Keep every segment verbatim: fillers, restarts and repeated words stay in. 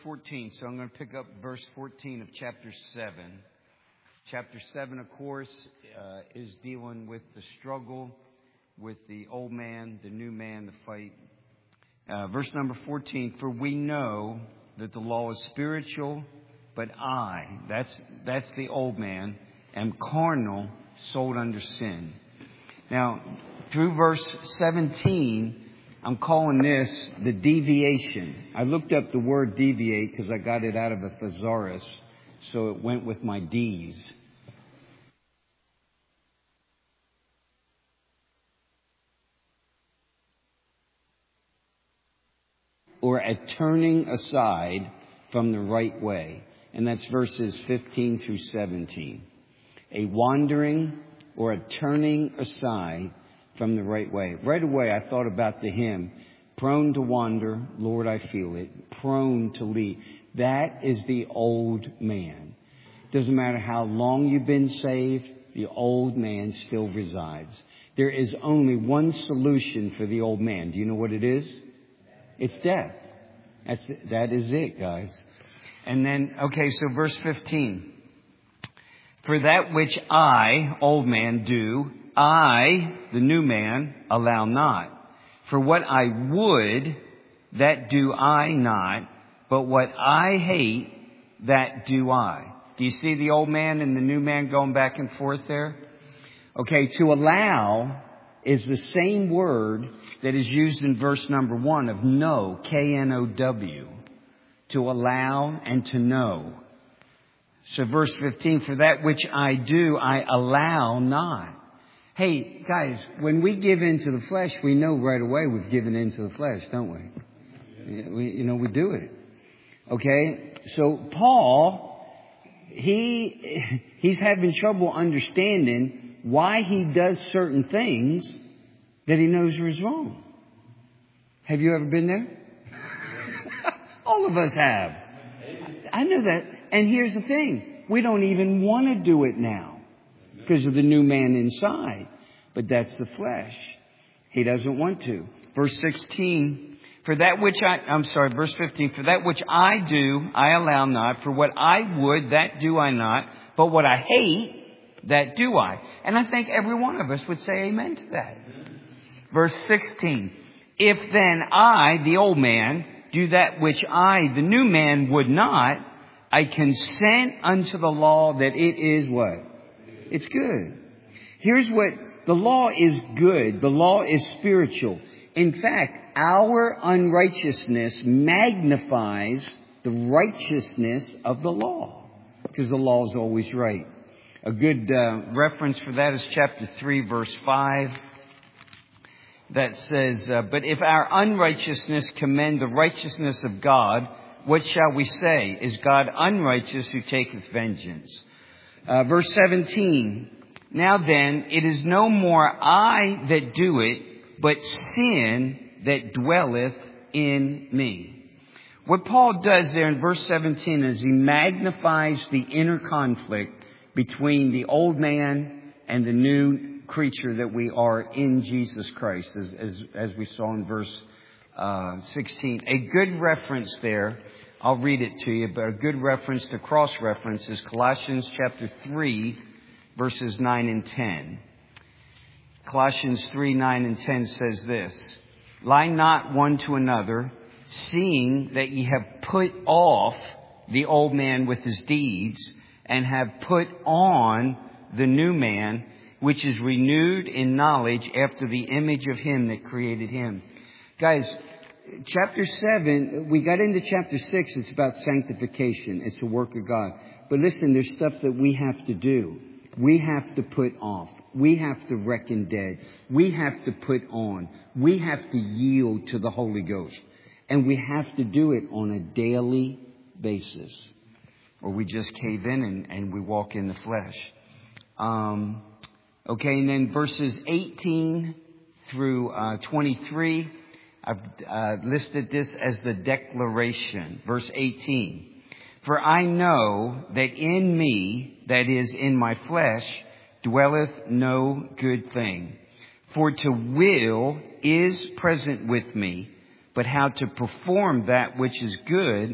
fourteen, so I'm going to pick up verse fourteen of chapter seven. Chapter seven, of course, uh, is dealing with the struggle with the old man, the new man, the fight. Uh, verse number fourteen, for we know that the law is spiritual, but I, that's, that's the old man, am carnal, sold under sin. Now, through verse seventeen, I'm calling this the deviation. I looked up the word deviate because I got it out of a thesaurus, so it went with my D's. Or a turning aside from the right way. And that's verses fifteen through seventeen. A wandering or a turning aside from the right way. Right away, I thought about the hymn, prone to wander, Lord, I feel it, prone to lead. That is the old man. Doesn't matter how long you've been saved, the old man still resides. There is only one solution for the old man. Do you know what it is? It's death. That's, that is it, guys. And then, okay, so verse fifteen. For that which I, old man, do, I, the new man, allow not. For what I would, that do I not. But what I hate, that do I. Do you see the old man and the new man going back and forth there? Okay, to allow is the same word that is used in verse number one of know, K N O W. To allow and to know. So verse fifteen, for that which I do, I allow not. Hey, guys, when we give into the flesh, we know right away we've given into the flesh, don't we? we you know, we do it. Okay? So Paul, he he's having trouble understanding why he does certain things that he knows is wrong. Have you ever been there? All of us have. I know that. And here's the thing. We don't even want to do it now because of the new man inside. But that's the flesh. He doesn't want to. Verse sixteen, for that which I, I'm sorry, verse fifteen, for that which I do, I allow not. For what I would, that do I not. But what I hate, that do I. And I think every one of us would say amen to that. Verse sixteen, if then I, the old man, do that which I, the new man, would not, I consent unto the law that it is what? It's good. Here's what, the law is good. The law is spiritual. In fact, our unrighteousness magnifies the righteousness of the law. Because the law is always right. A good uh, reference for that is chapter three, verse five. That says, uh, but if our unrighteousness commend the righteousness of God, what shall we say? Is God unrighteous who taketh vengeance? Uh, verse seventeen. Now then, it is no more I that do it, but sin that dwelleth in me. What Paul does there in verse seventeen is he magnifies the inner conflict between the old man and the new creature that we are in Jesus Christ, as, as, as we saw in verse uh, sixteen. A good reference there, I'll read it to you, but a good reference to cross-reference is Colossians chapter three, verses nine and ten. Colossians three, nine and ten says this, lie not one to another, seeing that ye have put off the old man with his deeds, and have put on the new man, which is renewed in knowledge after the image of him that created him. Guys, chapter seven, we got into chapter six, it's about sanctification. It's the work of God. But listen, there's stuff that we have to do. We have to put off. We have to reckon dead. We have to put on. We have to yield to the Holy Ghost. And we have to do it on a daily basis. Or we just cave in and, and we walk in the flesh. Um... Okay, and then verses eighteen through uh, twenty-three, I've uh, listed this as the declaration. Verse eighteen, for I know that in me, that is in my flesh, dwelleth no good thing. For to will is present with me, but how to perform that which is good,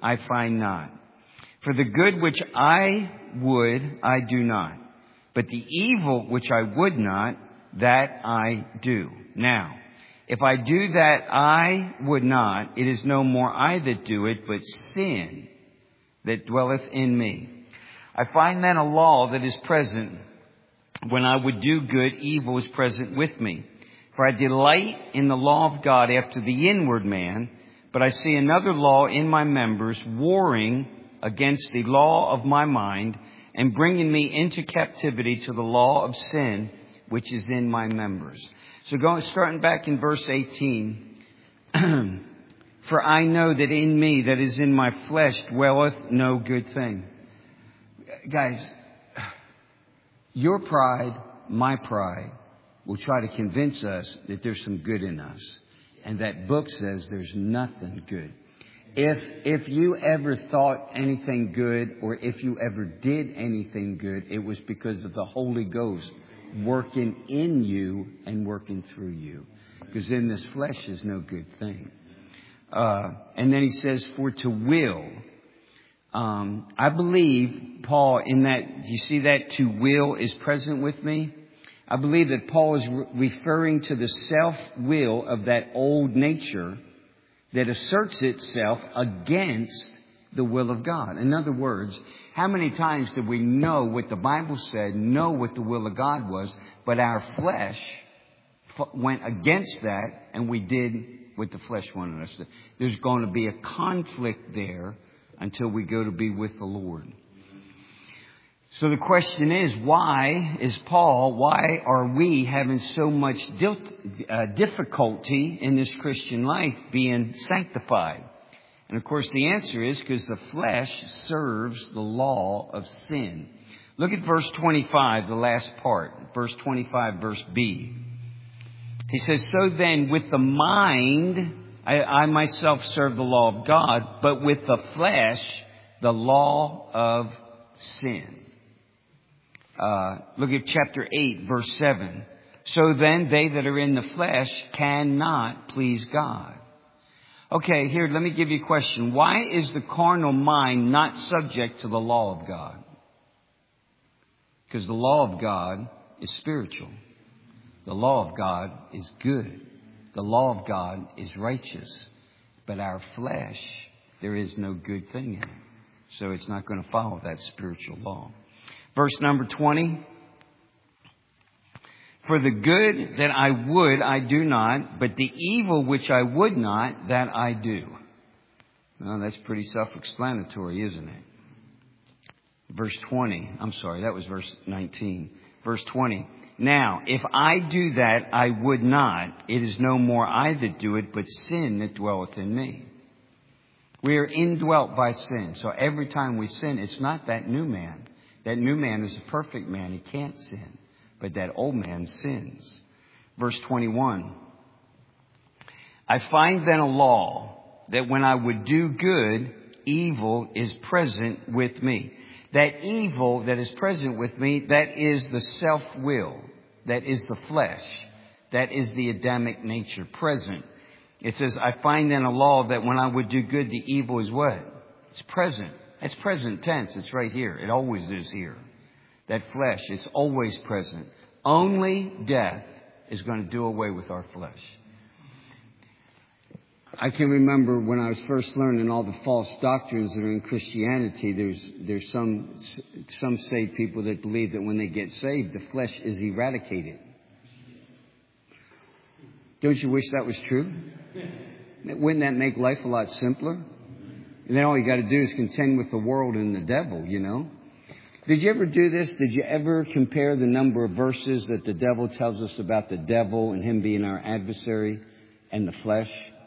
I find not. For the good which I would, I do not. But the evil which I would not, that I do. Now, if I do that I would not, it is no more I that do it, but sin that dwelleth in me. I find then a law that is present. When I would do good, evil is present with me. For I delight in the law of God after the inward man, but I see another law in my members, warring against the law of my mind, and bringing me into captivity to the law of sin, which is in my members. So going, starting back in verse eighteen, for I know that in me, that is in my flesh, dwelleth no good thing. Guys, your pride, my pride, will try to convince us that there's some good in us. And that book says there's nothing good. If, if you ever thought anything good, or if you ever did anything good, it was because of the Holy Ghost working in you and working through you. Because in this flesh is no good thing. Uh, and then he says, for to will. Um, I believe, Paul, in that, you see that to will is present with me? I believe that Paul is re- referring to the self-will of that old nature that asserts itself against the will of God. In other words, how many times did we know what the Bible said, know what the will of God was, but our flesh f- went against that and we did what the flesh wanted us to do? There's going to be a conflict there until we go to be with the Lord. So the question is, why is Paul, why are we having so much dil- uh, difficulty in this Christian life being sanctified? And of course the answer is because the flesh serves the law of sin. Look at verse twenty-five, the last part. Verse twenty-five, verse B. He says, so then with the mind, I, I myself serve the law of God, but with the flesh, the law of sin. Uh, look at chapter eight, verse seven. So then they that are in the flesh cannot please God. Okay, here, let me give you a question. Why is the carnal mind not subject to the law of God? Because the law of God is spiritual. The law of God is good. The law of God is righteous. But our flesh, there is no good thing in it. So it's not going to follow that spiritual law. Verse number twenty. For the good that I would, I do not, but the evil which I would not, that I do. Well, that's pretty self-explanatory, isn't it? Verse twenty. I'm sorry, that was verse nineteen. Verse twenty. Now, if I do that, I would not. It is no more I that do it, but sin that dwelleth in me. We are indwelt by sin. So every time we sin, it's not that new man. That new man is a perfect man. He can't sin. But that old man sins. Verse twenty-one. I find then a law that when I would do good, evil is present with me. That evil that is present with me, that is the self-will. That is the flesh. That is the Adamic nature present. It says, I find then a law that when I would do good, the evil is what? It's present. It's present tense. It's right here. It always is here. That flesh, it's always present. Only death is going to do away with our flesh. I can remember when I was first learning all the false doctrines that are in Christianity, there's there's some some saved people that believe that when they get saved, the flesh is eradicated. Don't you wish that was true? Wouldn't that make life a lot simpler? And then all you got to do is contend with the world and the devil, you know. Did you ever do this? Did you ever compare the number of verses that the devil tells us about the devil and him being our adversary and the flesh?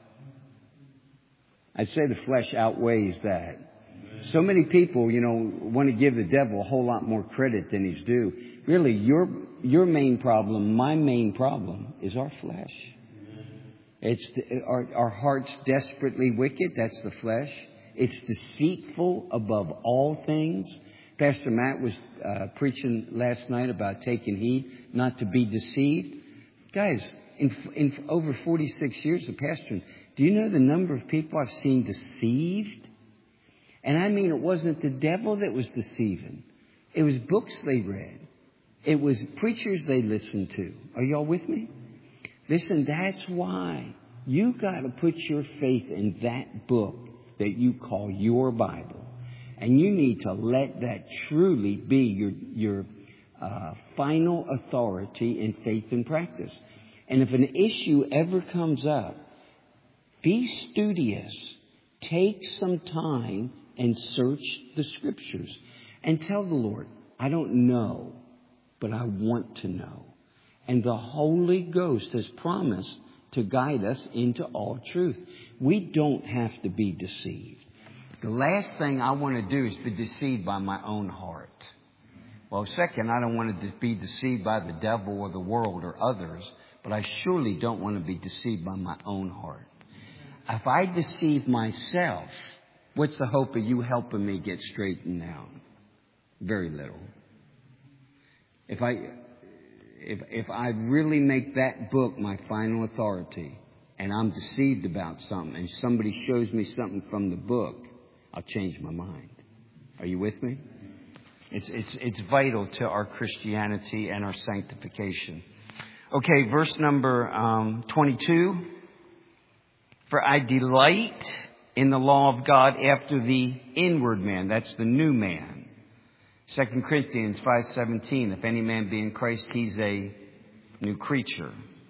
I'd say the flesh outweighs that. So many people, you know, want to give the devil a whole lot more credit than he's due. Really, your your main problem, my main problem, is our flesh. It's the, our, our heart's desperately wicked. That's the flesh. It's deceitful above all things. Pastor Matt was uh, preaching last night about taking heed not to be deceived. Guys, in, in over forty-six years of pastoring, do you know the number of people I've seen deceived? And I mean, it wasn't the devil that was deceiving. It was books they read. It was preachers they listened to. Are y'all with me? Listen, that's why you got to put your faith in that book that you call your Bible. And you need to let that truly be your, your uh, final authority in faith and practice. And if an issue ever comes up, be studious. Take some time and search the Scriptures. And tell the Lord, I don't know, but I want to know. And the Holy Ghost has promised to guide us into all truth. We don't have to be deceived. The last thing I want to do is be deceived by my own heart. Well, second, I don't want to be deceived by the devil or the world or others, but I surely don't want to be deceived by my own heart. If I deceive myself, what's the hope of you helping me get straightened out? Very little. If I, if, if I really make that book my final authority and I'm deceived about something and somebody shows me something from the book, I'll change my mind. Are you with me? It's, it's, it's vital to our Christianity and our sanctification. Okay, verse number um, twenty-two. For I delight in the law of God after the inward man. That's the new man. Second Corinthians five seventeen. If any man be in Christ, he's a new creature.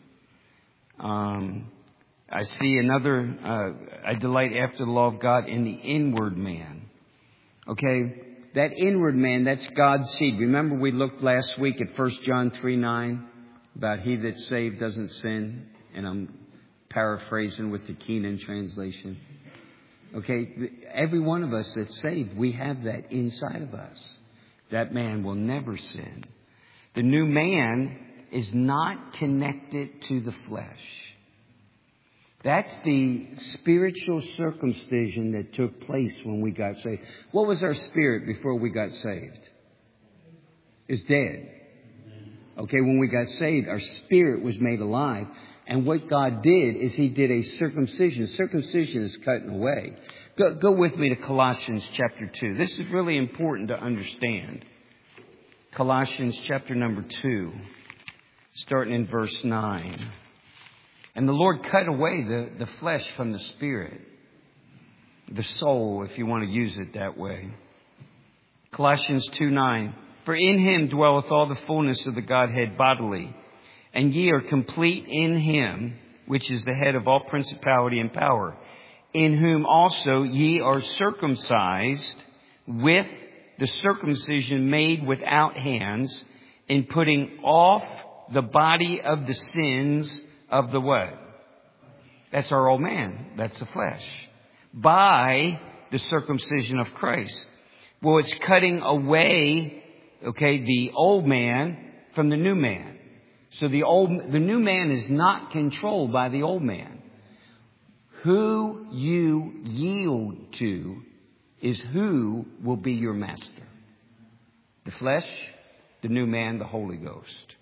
Um, I see another, uh, I delight after the law of God in the inward man. Okay, that inward man, that's God's seed. Remember we looked last week at First John three nine about he that's saved doesn't sin. And I'm paraphrasing with the Keenan translation. Okay, every one of us that's saved, we have that inside of us. That man will never sin. The new man is not connected to the flesh. That's the spiritual circumcision that took place when we got saved. What was our spirit before we got saved? It's dead. Okay, when we got saved, our spirit was made alive. And what God did is He did a circumcision. Circumcision is cutting away. Go, go with me to Colossians chapter two. This is really important to understand. Colossians chapter number two, starting in verse nine. And the Lord cut away the, the flesh from the spirit. The soul, if you want to use it that way. Colossians two nine. For in Him dwelleth all the fullness of the Godhead bodily. And ye are complete in Him, which is the head of all principality and power, in whom also ye are circumcised with the circumcision made without hands, in putting off the body of the sins of the what? That's our old man. That's the flesh. By the circumcision of Christ. Well, it's cutting away, okay, the old man from the new man. So the old, the new man is not controlled by the old man. Who you yield to is who will be your master. The flesh, the new man, the Holy Ghost.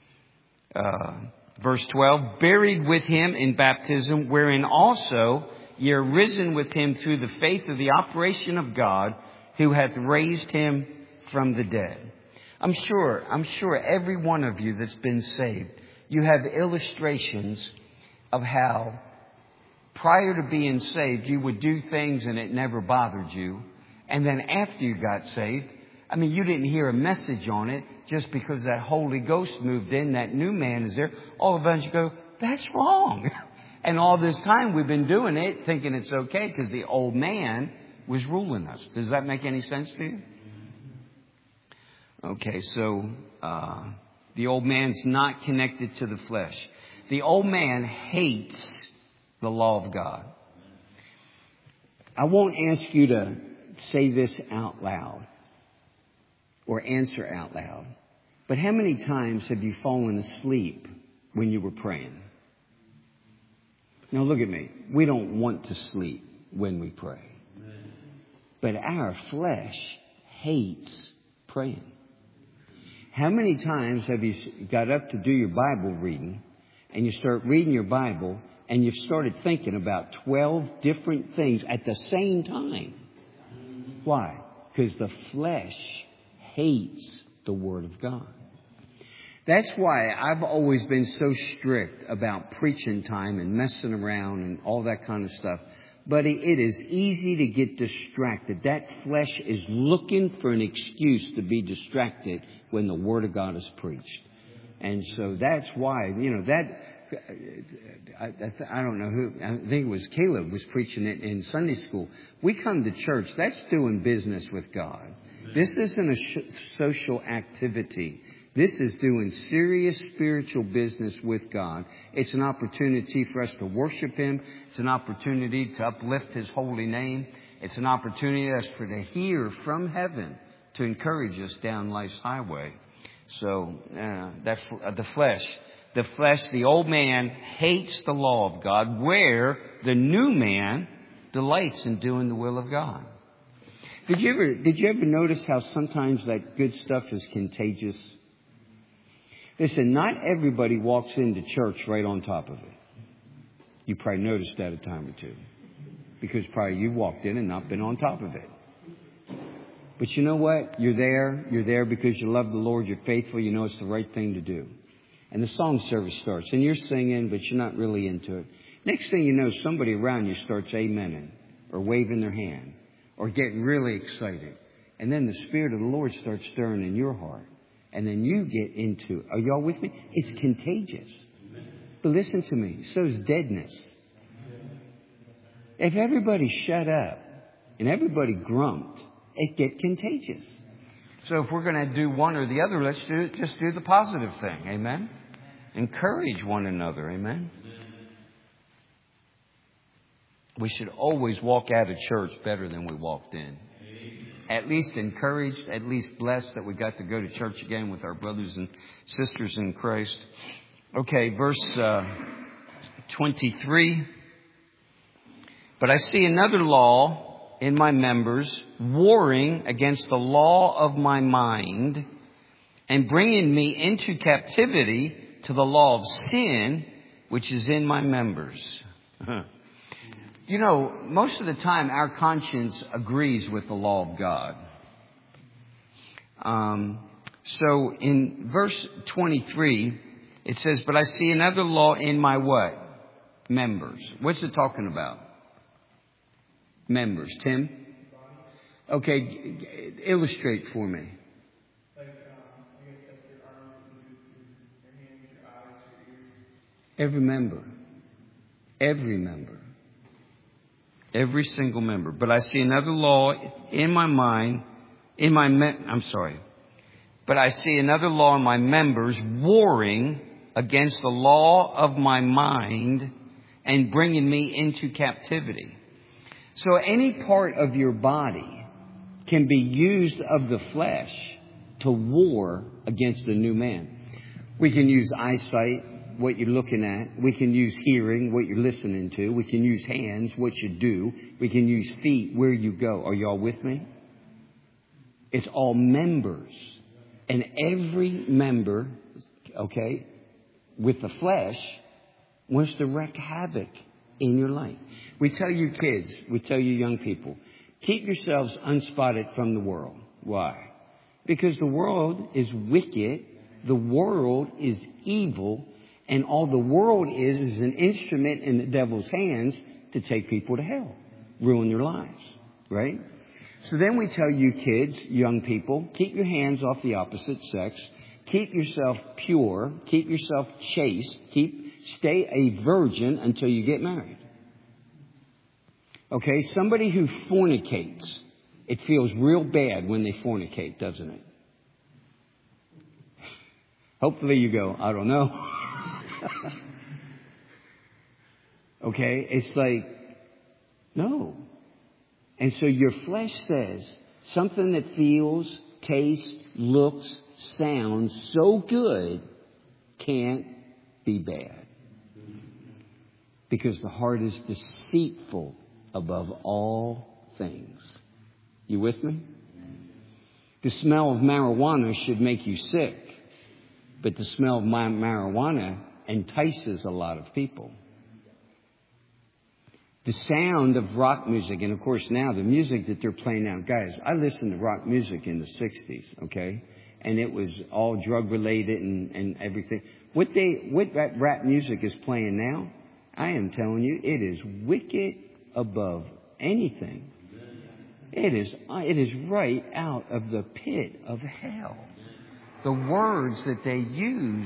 Uh, verse twelve, buried with Him in baptism, wherein also ye are risen with Him through the faith of the operation of God, who hath raised Him from the dead. I'm sure, I'm sure every one of you that's been saved, you have illustrations of how prior to being saved, you would do things and it never bothered you. And then after you got saved, I mean, you didn't hear a message on it just because that Holy Ghost moved in, that new man is there. All of a sudden you go, that's wrong. And all this time we've been doing it thinking it's okay because the old man was ruling us. Does that make any sense to you? Okay, so uh, the old man's not connected to the flesh. The old man hates the law of God. I won't ask you to say this out loud or answer out loud, but how many times have you fallen asleep when you were praying? Now look at me. We don't want to sleep when we pray. But our flesh hates praying. How many times have you got up to do your Bible reading and you start reading your Bible and you've started thinking about twelve different things at the same time? Why? Because the flesh hates the Word of God. That's why I've always been so strict about preaching time and messing around and all that kind of stuff. But it is easy to get distracted. That flesh is looking for an excuse to be distracted when the Word of God is preached. And so that's why, you know, that, I, I, I don't know who, I think it was Caleb was preaching it in Sunday school. We come to church, that's doing business with God. This isn't a sh- social activity. This is doing serious spiritual business with God. It's an opportunity for us to worship Him. It's an opportunity to uplift His holy name. It's an opportunity for us to hear from heaven to encourage us down life's highway. So, uh, that's uh, the flesh. The flesh, the old man, hates the law of God, where the new man delights in doing the will of God. Did you ever, did you ever notice how sometimes that good stuff is contagious? Listen, not everybody walks into church right on top of it. You probably noticed that a time or two. Because probably you walked in and not been on top of it. But you know what? You're there. You're there because you love the Lord. You're faithful. You know it's the right thing to do. And the song service starts. And you're singing, but you're not really into it. Next thing you know, somebody around you starts amening or waving their hand or getting really excited. And then the Spirit of the Lord starts stirring in your heart. And then you get into, are y'all with me? It's contagious. But listen to me, so is deadness. If everybody shut up and everybody grumped, it get contagious. So if we're going to do one or the other, let's do just do the positive thing. Amen? Encourage one another. Amen? We should always walk out of church better than we walked in. At least encouraged, at least blessed that we got to go to church again with our brothers and sisters in Christ. Okay, verse uh, twenty-three. But I see another law in my members, warring against the law of my mind and bringing me into captivity to the law of sin, which is in my members. You know, most of the time our conscience agrees with the law of God. Um, so in verse twenty-three, it says, but I see another law in my what? Members. What's it talking about? Members. Tim? Okay, g- g- illustrate for me. Like, um, I guess like your arms, your hands, your eyes, your ears. Every member. Every member. Every single member. But I see another law in my mind, in my, me- I'm sorry. But I see another law in my members warring against the law of my mind and bringing me into captivity. So any part of your body can be used of the flesh to war against the new man. We can use eyesight, what you're looking at. We can use hearing, what you're listening to. We can use hands, what you do. We can use feet, where you go. Are y'all with me? It's all members. And every member, okay, with the flesh, wants to wreak havoc in your life. We tell you kids, we tell you young people, keep yourselves unspotted from the world. Why? Because the world is wicked. The world is evil. And all the world is is an instrument in the devil's hands to take people to hell, ruin their lives, right? So then we tell you kids, young people, keep your hands off the opposite sex, keep yourself pure, keep yourself chaste, keep stay a virgin until you get married. Okay, somebody who fornicates, it feels real bad when they fornicate, doesn't it? Hopefully you go, I don't know. Okay, it's like, no. And so your flesh says something that feels, tastes, looks, sounds so good can't be bad. Because the heart is deceitful above all things. You with me? The smell of marijuana should make you sick. But the smell of marijuana entices a lot of people. The sound of rock music, and of course now the music that they're playing now, guys, I listened to rock music in the sixties, okay? And it was all drug related and, and everything. What they, what that rap music is playing now, I am telling you, it is wicked above anything. It is, it is right out of the pit of hell. The words that they use.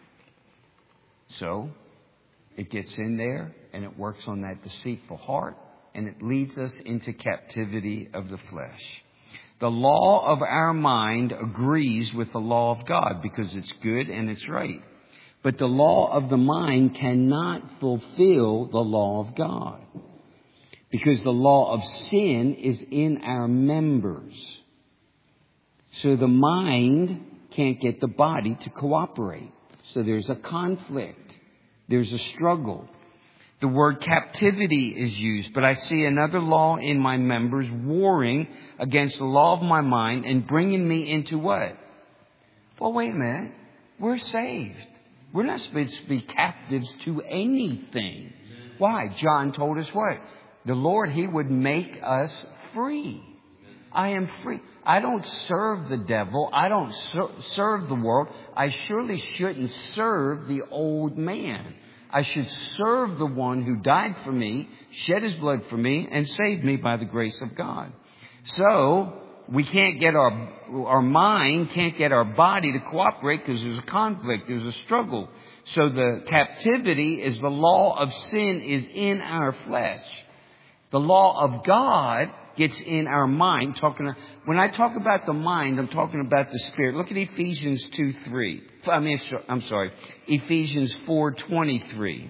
So, it gets in there and it works on that deceitful heart and it leads us into captivity of the flesh. The law of our mind agrees with the law of God because it's good and it's right. But the law of the mind cannot fulfill the law of God because the law of sin is in our members. So the mind can't get the body to cooperate. So there's a conflict. There's a struggle. The word captivity is used, but I see another law in my members warring against the law of my mind and bringing me into what? Well, wait a minute. We're saved. We're not supposed to be captives to anything. Why? John told us what? The Lord, He would make us free. I am free. I don't serve the devil. I don't ser- serve the world. I surely shouldn't serve the old man. I should serve the one who died for me, shed His blood for me, and saved me by the grace of God. So, we can't get our, our mind, can't get our body to cooperate because there's a conflict, there's a struggle. So the captivity is the law of sin is in our flesh. The law of God gets in our mind. Talking, when I talk about the mind, I'm talking about the spirit. Look at Ephesians two three. I mean, I'm sorry, Ephesians four twenty-three.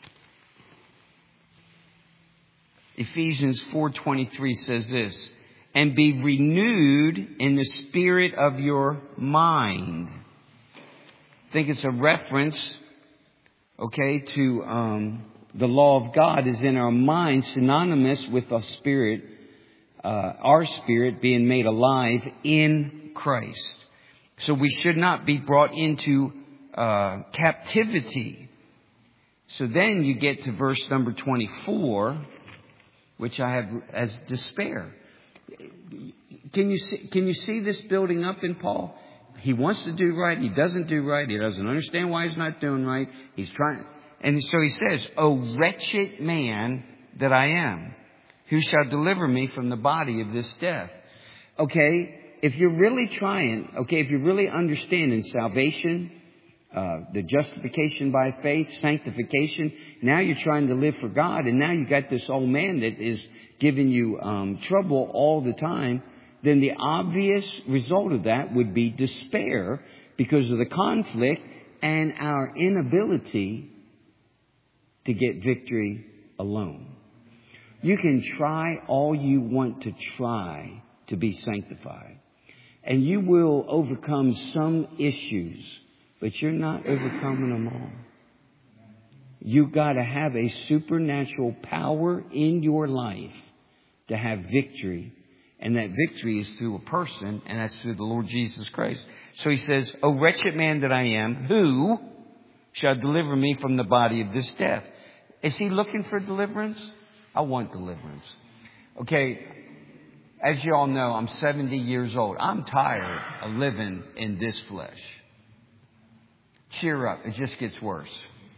Ephesians four twenty-three says this, and be renewed in the spirit of your mind. I think it's a reference, okay, to um, the law of God is in our mind, synonymous with the spirit. Uh, our spirit being made alive in Christ. So we should not be brought into uh, captivity. So then you get to verse number twenty-four, which I have as despair. Can you see, can you see this building up in Paul? He wants to do right. He doesn't do right. He doesn't understand why he's not doing right. He's trying. And so he says, "O wretched man that I am. Who shall deliver me from the body of this death?" Okay, if you're really trying, okay, if you're really understanding salvation, uh, the justification by faith, sanctification, now you're trying to live for God, and now you got this old man that is giving you um, trouble all the time, then the obvious result of that would be despair because of the conflict and our inability to get victory alone. You can try all you want to try to be sanctified. And you will overcome some issues, but you're not overcoming them all. You've got to have a supernatural power in your life to have victory. And that victory is through a person, and that's through the Lord Jesus Christ. So he says, "O wretched man that I am, who shall deliver me from the body of this death?" Is he looking for deliverance? I want deliverance. Okay, as you all know, I'm seventy years old. I'm tired of living in this flesh. Cheer up. It just gets worse.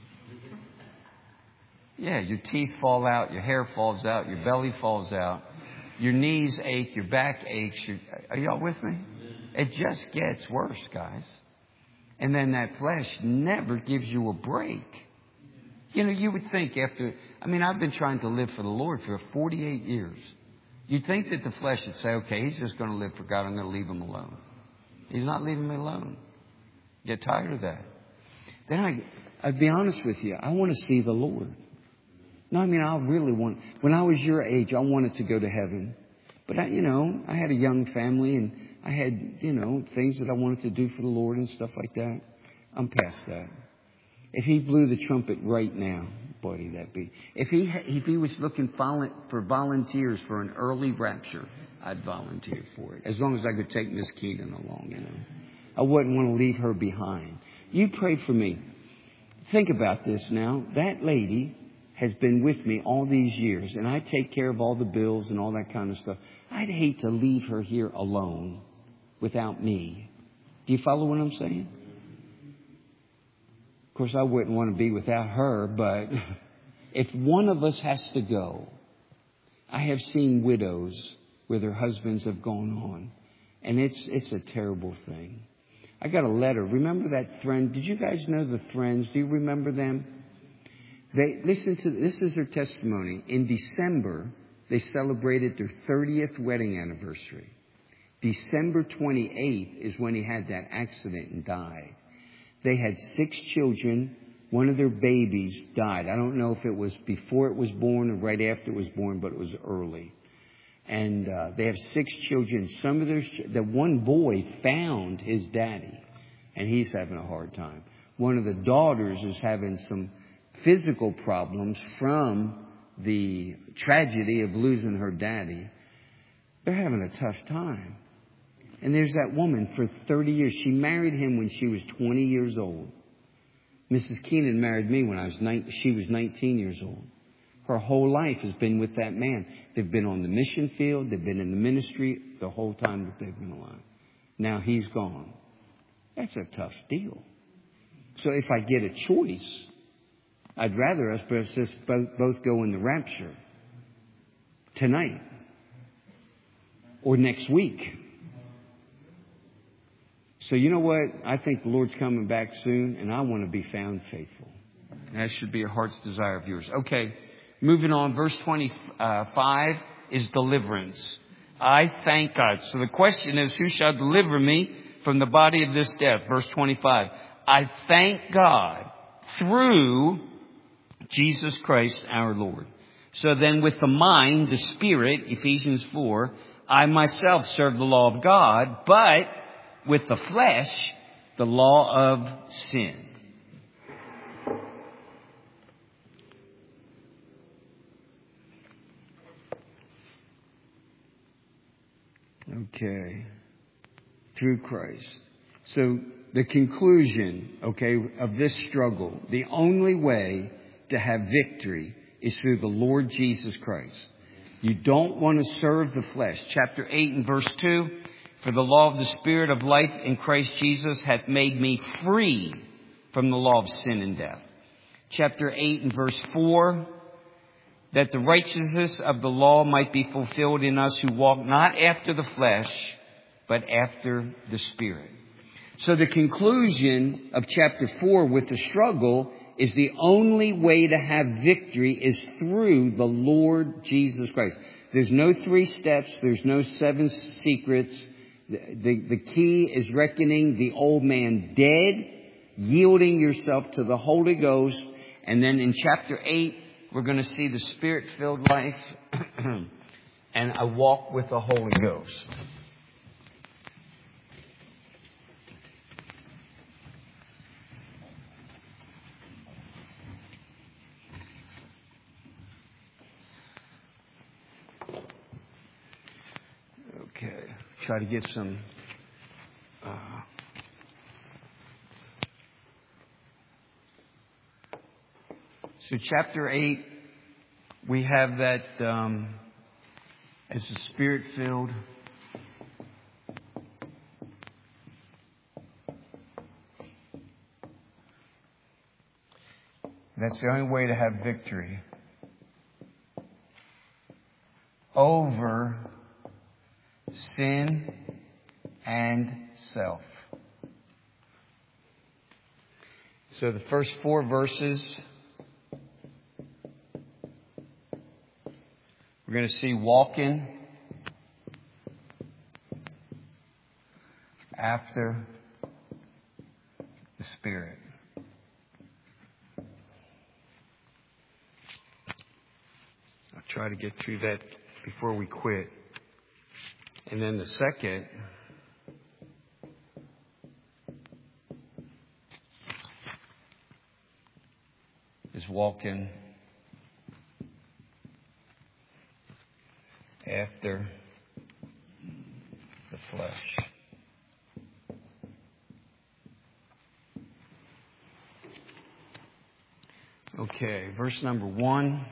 Yeah, your teeth fall out, your hair falls out, your belly falls out, your knees ache, your back aches. Your, are y'all with me? It just gets worse, guys. And then that flesh never gives you a break. You know, you would think after, I mean, I've been trying to live for the Lord for forty-eight years. You'd think that the flesh would say, okay, he's just going to live for God. I'm going to leave him alone. He's not leaving me alone. Get tired of that. Then I, I'd be honest with you. I want to see the Lord. No, I mean, I really want, when I was your age, I wanted to go to heaven. But I, you know, I had a young family and I had, you know, things that I wanted to do for the Lord and stuff like that. I'm past that. If he blew the trumpet right now, buddy, that'd be. If he if he was looking for volunteers for an early rapture, I'd volunteer for it. As long as I could take Miss Keegan along, you know. I wouldn't want to leave her behind. You pray for me. Think about this now. That lady has been with me all these years, and I take care of all the bills and all that kind of stuff, I'd hate to leave her here alone without me. Do you follow what I'm saying? Of course, I wouldn't want to be without her, but if one of us has to go, I have seen widows where their husbands have gone on, and it's it's a terrible thing. I got a letter. Remember that friend? Did you guys know the Friends? Do you remember them? They listen to this is their testimony. In December, they celebrated their thirtieth wedding anniversary. December twenty-eighth is when he had that accident and died. They had six children. One of their babies died. I don't know if it was before it was born or right after it was born, but it was early. And uh, they have six children. Some of those, the one boy found his daddy, and he's having a hard time. One of the daughters is having some physical problems from the tragedy of losing her daddy. They're having a tough time. And there's that woman for thirty years. She married him when she was twenty years old. Missus Keenan married me when I was nineteen, she was nineteen years old. Her whole life has been with that man. They've been on the mission field. They've been in the ministry the whole time that they've been alive. Now he's gone. That's a tough deal. So if I get a choice, I'd rather us just both, both go in the rapture tonight or next week. So you know what? I think the Lord's coming back soon, and I want to be found faithful. That should be a heart's desire of yours. Okay, moving on. Verse twenty-five is deliverance. I thank God. So the question is, who shall deliver me from the body of this death? Verse twenty-five. I thank God through Jesus Christ our Lord. So then with the mind, the spirit, Ephesians four, I myself serve the law of God, but with the flesh, the law of sin. Okay. Through Christ. So the conclusion, okay, of this struggle, the only way to have victory is through the Lord Jesus Christ. You don't want to serve the flesh. Chapter eight and verse two. For the law of the Spirit of life in Christ Jesus hath made me free from the law of sin and death. Chapter eight and verse four. That the righteousness of the law might be fulfilled in us who walk not after the flesh, but after the Spirit. So the conclusion of chapter four with the struggle is the only way to have victory is through the Lord Jesus Christ. There's no three steps. There's no seven secrets. The, the, the key is reckoning the old man dead, yielding yourself to the Holy Ghost. And then in chapter eight, we're going to see the Spirit-filled life and a walk with the Holy Ghost. Okay, try to get some uh, so chapter eight, we have that um, as the Spirit-filled. That's the only way to have victory over sin and self. So the first four verses, we're going to see walking after the Spirit. I'll try to get through that before we quit. And then the second is walking after the flesh. Okay. Okay, verse number one.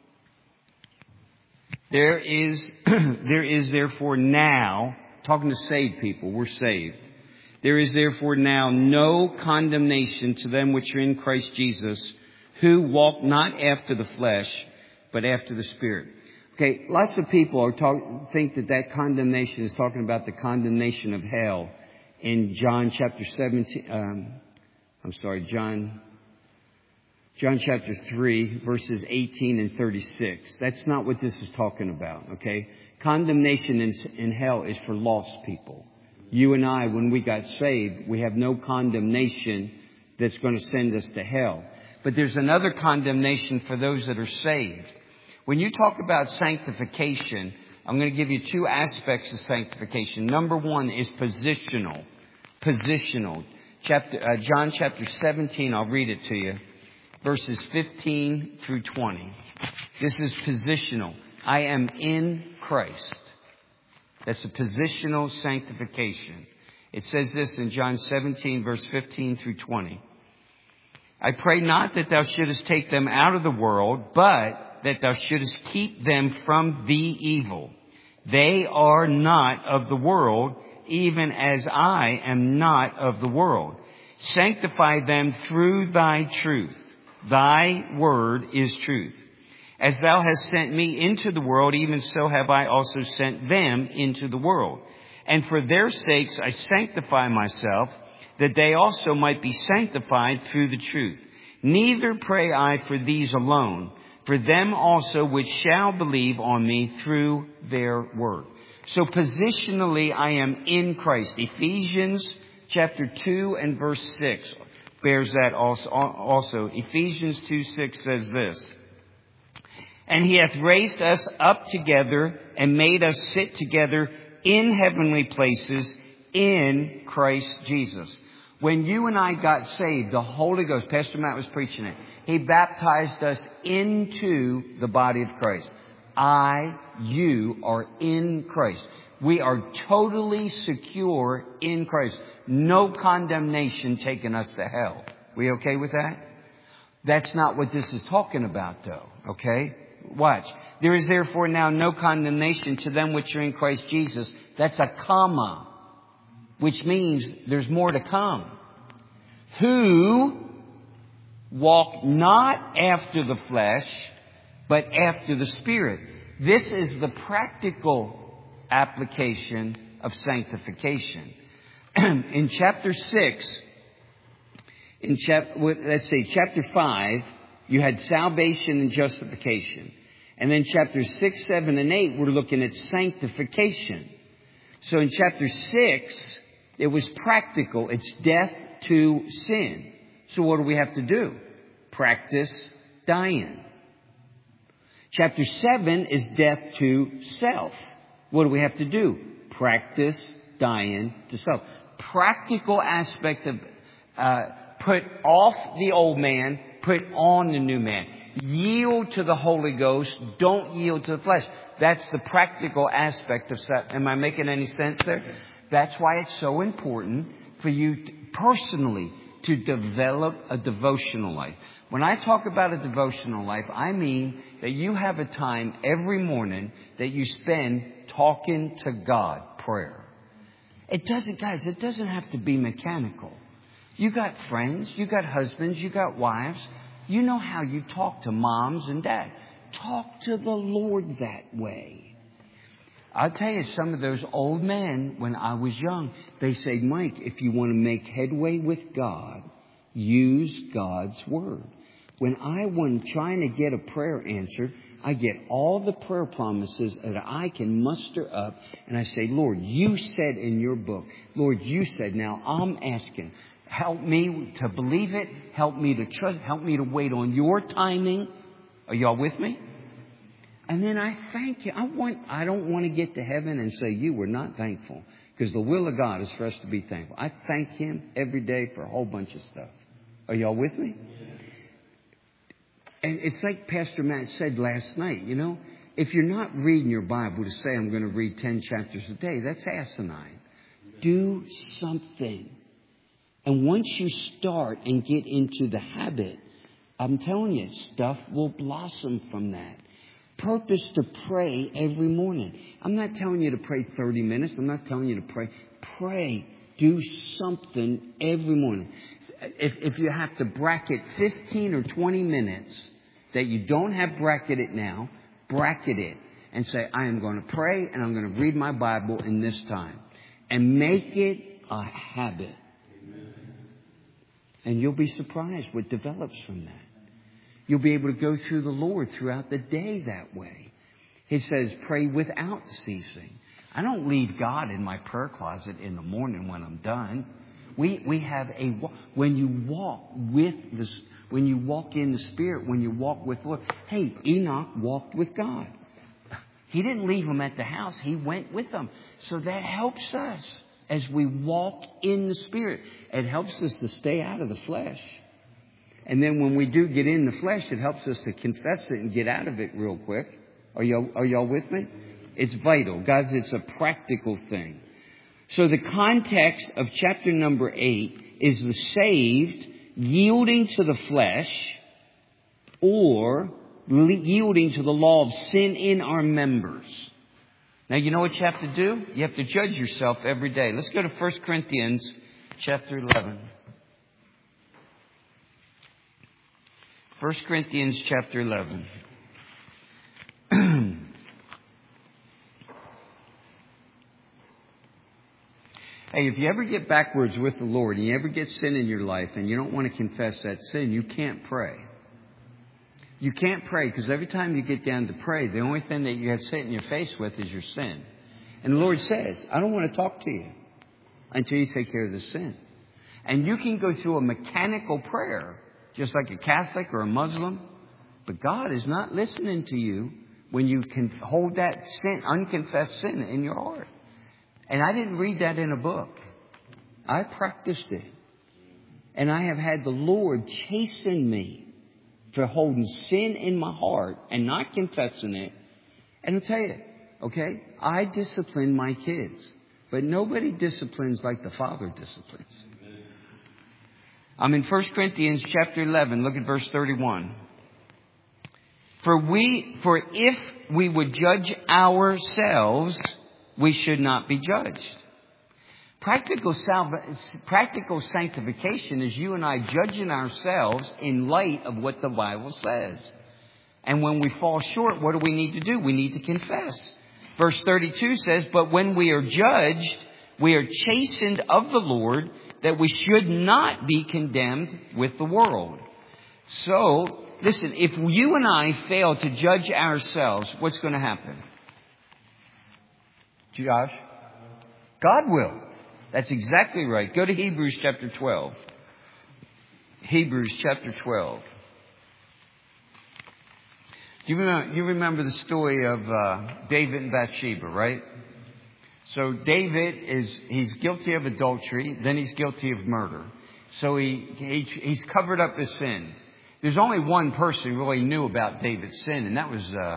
There is, there is therefore now, talking to saved people, we're saved. There is therefore now no condemnation to them which are in Christ Jesus, who walk not after the flesh, but after the Spirit. Okay, lots of people are talk, think that that condemnation is talking about the condemnation of hell in John chapter seventeen. Um, I'm sorry, John. John chapter three, verses eighteen and thirty-six. That's not what this is talking about, okay? Condemnation in, in hell is for lost people. You and I, when we got saved, we have no condemnation that's going to send us to hell. But there's another condemnation for those that are saved. When you talk about sanctification, I'm going to give you two aspects of sanctification. Number one is positional. Positional. Chapter, uh, John chapter seventeen, I'll read it to you. Verses fifteen through twenty. This is positional. I am in Christ. That's a positional sanctification. It says this in John seventeen, verse fifteen through twenty. I pray not that thou shouldest take them out of the world, but that thou shouldest keep them from the evil. They are not of the world, even as I am not of the world. Sanctify them through thy truth. Thy word is truth. As thou hast sent me into the world, even so have I also sent them into the world. And for their sakes I sanctify myself, that they also might be sanctified through the truth. Neither pray I for these alone, for them also which shall believe on me through their word. So positionally I am in Christ. Ephesians chapter two and verse six. Bears that also, also. Ephesians two six says this. And he hath raised us up together and made us sit together in heavenly places in Christ Jesus. When you and I got saved, the Holy Ghost, Pastor Matt was preaching it, he baptized us into the body of Christ. I, you are in Christ. We are totally secure in Christ. No condemnation taking us to hell. We okay with that? That's not what this is talking about, though. Okay? Watch. There is therefore now no condemnation to them which are in Christ Jesus. That's a comma, which means there's more to come. Who walk not after the flesh, but after the Spirit. This is the practical application of sanctification. In chapter six, in chap, let's say chapter five, you had salvation and justification. And then chapter six, seven, and eight, we're looking at sanctification. So in chapter six, it was practical. It's death to sin. So what do we have to do? Practice dying. Chapter seven is death to self. What do we have to do? Practice dying to self. Practical aspect of uh, put off the old man, put on the new man. Yield to the Holy Ghost. Don't yield to the flesh. That's the practical aspect of self. Am I making any sense there? That's why it's so important for you to, personally to develop a devotional life. When I talk about a devotional life, I mean that you have a time every morning that you spend talking to God, prayer. It doesn't, guys, it doesn't have to be mechanical. You got friends, you got husbands, you got wives. You know how you talk to moms and dads. Talk to the Lord that way. I'll tell you, some of those old men, when I was young, they say, Mike, if you want to make headway with God, use God's Word. When I was trying to get a prayer answered, I get all the prayer promises that I can muster up, and I say, Lord, you said in your book, Lord, you said, now I'm asking, help me to believe it, help me to trust, help me to wait on your timing. Are y'all with me? And then I thank you. I want, I don't want to get to heaven and say you were not thankful, because the will of God is for us to be thankful. I thank Him every day for a whole bunch of stuff. Are y'all with me? And it's like Pastor Matt said last night, you know, if you're not reading your Bible to say I'm going to read ten chapters a day, that's asinine. Do something. And once you start and get into the habit I'm telling you, stuff will blossom from that. Purpose to pray every morning. I'm not telling you to pray thirty minutes. I'm not telling you to pray. Pray. Do something every morning. If, if you have to bracket fifteen or twenty minutes that you don't have bracketed now, bracket it and say, I am going to pray and I'm going to read my Bible in this time. And make it a habit. And you'll be surprised what develops from that. You'll be able to go through the Lord throughout the day that way. He says, pray without ceasing. I don't leave God in my prayer closet in the morning when I'm done. We we have a when you walk with the when you walk in the Spirit, when you walk with the Lord. Hey, Enoch walked with God. He didn't leave him at the house. He went with them. So that helps us as we walk in the Spirit. It helps us to stay out of the flesh. And then when we do get in the flesh, it helps us to confess it and get out of it real quick. Are y'all, are y'all with me? It's vital. Guys, it's a practical thing. So the context of chapter number eight is the saved yielding to the flesh or yielding to the law of sin in our members. Now, you know what you have to do? You have to judge yourself every day. Let's go to First Corinthians chapter eleven. First Corinthians chapter eleven. Hey, if you ever get backwards with the Lord and you ever get sin in your life and you don't want to confess that sin, you can't pray. You can't pray because every time you get down to pray, the only thing that you have sit in your face with is your sin. And the Lord says, I don't want to talk to you until you take care of the sin. And you can go through a mechanical prayer, just like a Catholic or a Muslim, but God is not listening to you when you can hold that sin, unconfessed sin in your heart. And I didn't read that in a book. I practiced it. And I have had the Lord chasten me for holding sin in my heart and not confessing it. And I'll tell you, okay, I discipline my kids. But nobody disciplines like the Father disciplines. I'm in First Corinthians chapter eleven. Look at verse thirty-one. For we, for if we would judge ourselves, we should not be judged. Practical salva- practical sanctification is you and I judging ourselves in light of what the Bible says. And when we fall short, what do we need to do? We need to confess. Verse thirty-two says, but when we are judged, we are chastened of the Lord, that we should not be condemned with the world. So, listen, if you and I fail to judge ourselves, what's going to happen? Josh? God will. That's exactly right. Go to Hebrews chapter twelve. Hebrews chapter twelve. You remember, you remember the story of uh, David and Bathsheba, right? So David is, he's guilty of adultery, then he's guilty of murder. So he, he he's covered up his sin. There's only one person who really knew about David's sin, and that was uh,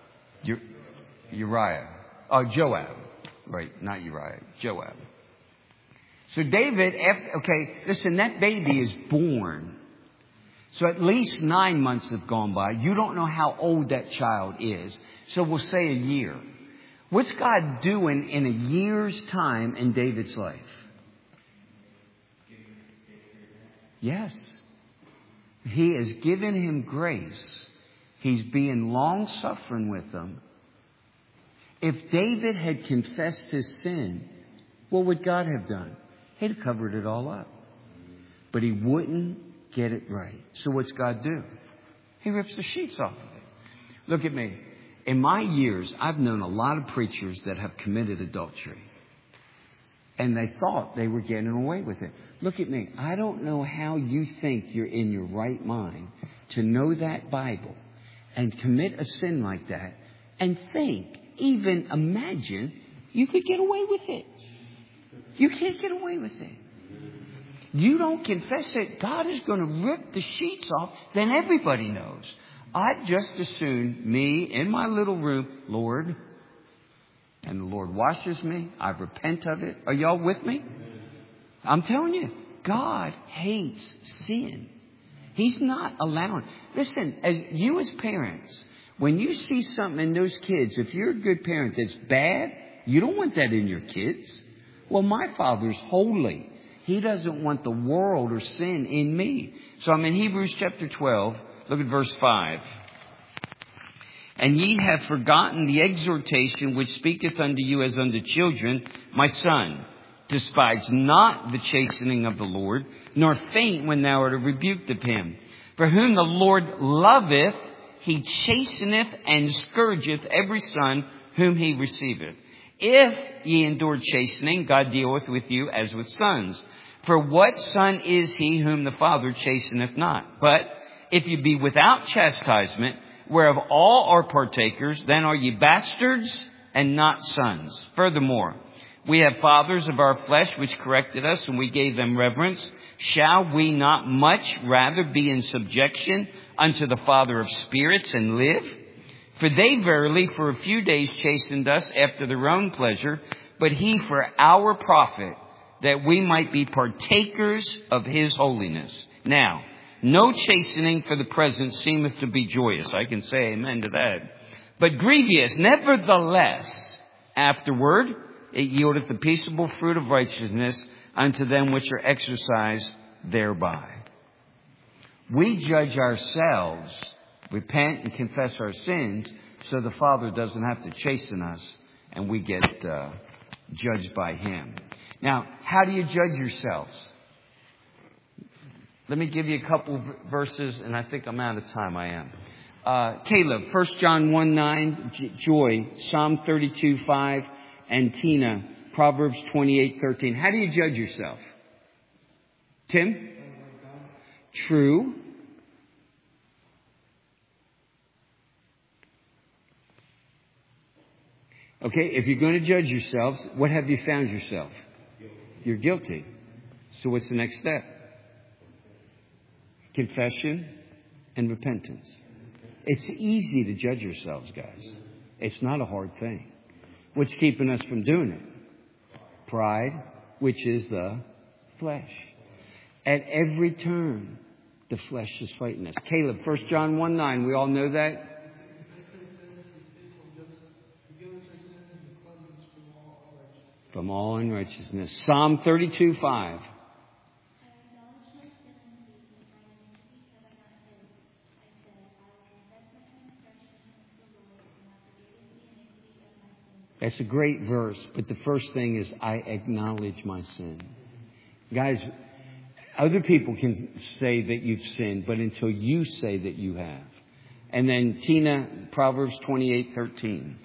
Uriah. Oh, Joab. Right, not Uriah. Joab. So David, after, okay, listen, that baby is born. So at least nine months have gone by. You don't know how old that child is. So we'll say a year. What's God doing in a year's time in David's life? Yes. He has given him grace. He's being long suffering with them. If David had confessed his sin, what would God have done? He'd have covered it all up. But he wouldn't get it right. So what's God do? He rips the sheets off of it. Look at me. In my years, I've known a lot of preachers that have committed adultery. And they thought they were getting away with it. Look at me. I don't know how you think you're in your right mind to know that Bible and commit a sin like that and think, even imagine, you could get away with it. You can't get away with it. You don't confess it, God is going to rip the sheets off, then everybody knows. I'd just as soon, me in my little room, Lord, and the Lord washes me. I repent of it. Are y'all with me? I'm telling you, God hates sin. He's not allowing. Listen, as you as parents, when you see something in those kids, if you're a good parent that's bad, you don't want that in your kids. Well, my Father's holy. He doesn't want the world or sin in me. So I'm in Hebrews chapter twelve. Look at verse five. And ye have forgotten the exhortation which speaketh unto you as unto children, my son. Despise not the chastening of the Lord, nor faint when thou art rebuked of him. For whom the Lord loveth, he chasteneth and scourgeth every son whom he receiveth. If ye endure chastening, God dealeth with you as with sons. For what son is he whom the Father chasteneth not? But if ye be without chastisement, whereof all are partakers, then are ye bastards and not sons. Furthermore, we have fathers of our flesh which corrected us, and we gave them reverence. Shall we not much rather be in subjection unto the Father of spirits and live? For they verily for a few days chastened us after their own pleasure, but he for our profit, that we might be partakers of his holiness. Now, no chastening for the present seemeth to be joyous. I can say amen to that. But grievous, nevertheless, afterward, it yieldeth the peaceable fruit of righteousness unto them which are exercised thereby. We judge ourselves, repent and confess our sins, so the Father doesn't have to chasten us and we get uh, judged by him. Now, how do you judge yourselves? Let me give you a couple verses, and I think I'm out of time. I am. Uh, Caleb, First John one nine, Joy, Psalm thirty-two five, and Tina, Proverbs twenty-eight thirteen. How do you judge yourself? Tim? True. Okay, if you're going to judge yourselves, what have you found yourself? You're guilty. So what's the next step? Confession and repentance. It's easy to judge yourselves, guys. It's not a hard thing. What's keeping us from doing it? Pride, which is the flesh. At every turn, the flesh is fighting us. Caleb, First John one nine, we all know that. From all unrighteousness. Psalm thirty-two five. That's a great verse, but the first thing is I acknowledge my sin. Guys, other people can say that you've sinned, but until you say that you have. And then Tina, Proverbs twenty-eight thirteen.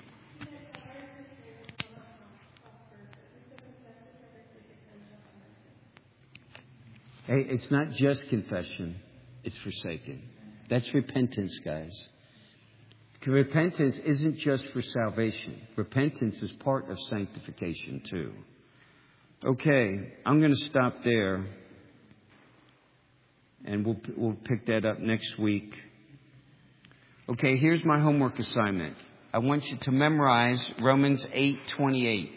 Hey, it's not just confession, it's forsaken. That's repentance, guys. Repentance isn't just for salvation. Repentance is part of sanctification too. Okay, I'm going to stop there. And we'll we'll pick that up next week. Okay, here's my homework assignment. I want you to memorize Romans eight twenty-eight.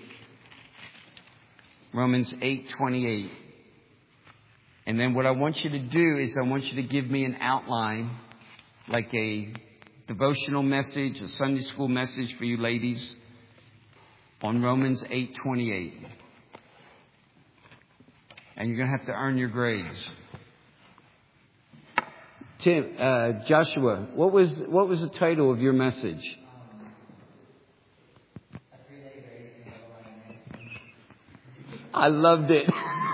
Romans eight twenty-eight. And then what I want you to do is I want you to give me an outline, like a devotional message, a Sunday school message for you ladies on Romans eight twenty-eight. And you're going to have to earn your grades. Tim, uh, Joshua, what was what was the title of your message? I loved it.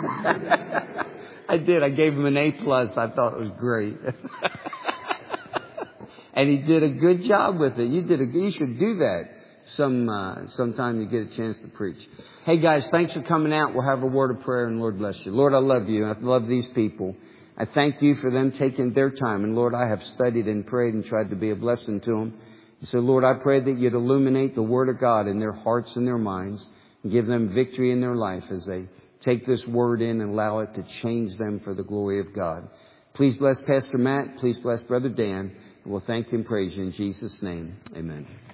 I did. I gave him an A plus. I thought it was great. And he did a good job with it. You did a. You should do that some uh, sometime you get a chance to preach. Hey guys, thanks for coming out. We'll have a word of prayer and Lord bless you. Lord, I love you. I love these people. I thank you for them taking their time. And Lord, I have studied and prayed and tried to be a blessing to them. So Lord, I pray that you'd illuminate the Word of God in their hearts and their minds and give them victory in their life as they take this Word in and allow it to change them for the glory of God. Please bless Pastor Matt. Please bless Brother Dan. We'll thank you and praise you in Jesus' name. Amen.